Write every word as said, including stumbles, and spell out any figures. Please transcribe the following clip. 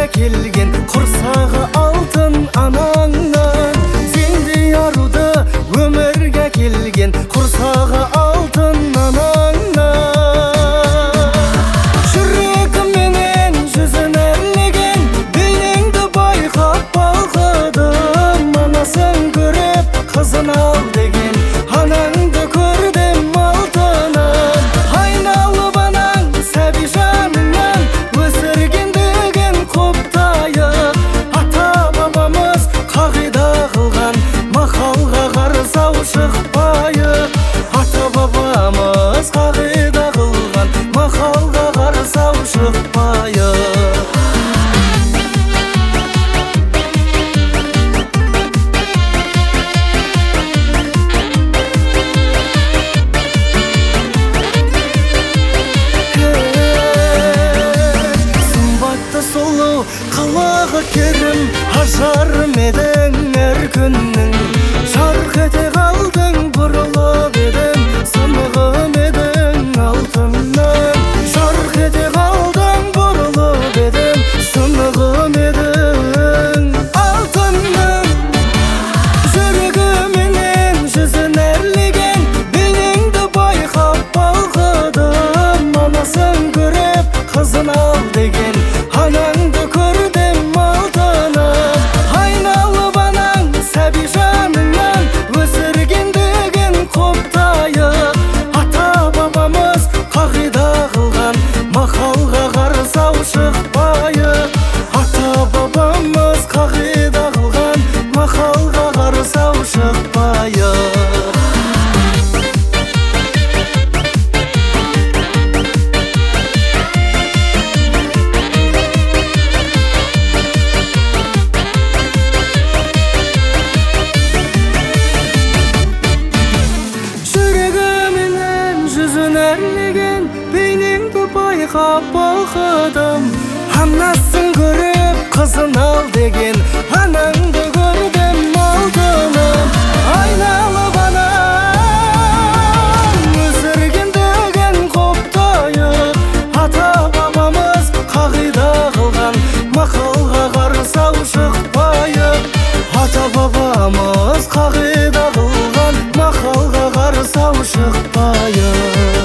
келген құрсағы алтын анаңнан, сендей аруды өмірге келген құрсағы алтын анаңнан. Жүрегіменен жүзін әрлеген бейнеңді байқап балқыдым, анасын көріп қызын ал деген анаңды көрдім алтынын. Айналып анаң сәби жаныңнан өсіргендігін құптайық, ата бабамыз қағида қылған мақалға қарсы шықпайық. Ата бабамыз қағида қылған мақалға қарсы шықпайық. Сұлу қалаға керім ажарым едің әр күннің, жарқ ете қалдың бұрылып едім сынығым едің алтынның. Жарқ ете қалдың бұрылып едім сынығым едің алтынның. Жүрегіменен жүзін әрлеген бейнеңді байқап балқыдым, анасын көріп қызын ал деген анаңды көрдім алтынын. Айналып анаң сәби жаныңнан өсіргендігін құптайық, ата бабамыз қағида қылған мақалға қарсы шықпайық. Ата бабамыз қағида қылған мақалға қарсы шықпайық. Әрлеген бейнеңді байқап балқыдым, анасын көріп қызын ал деген анаңды көрдім алтыным. Айналып анаң өсіргендігін құптайық, ата бабамыз қағида қылған мақалға қарсы шықпайық. Ата бабамыз қағида қылған мақалға қарсы шықпайық.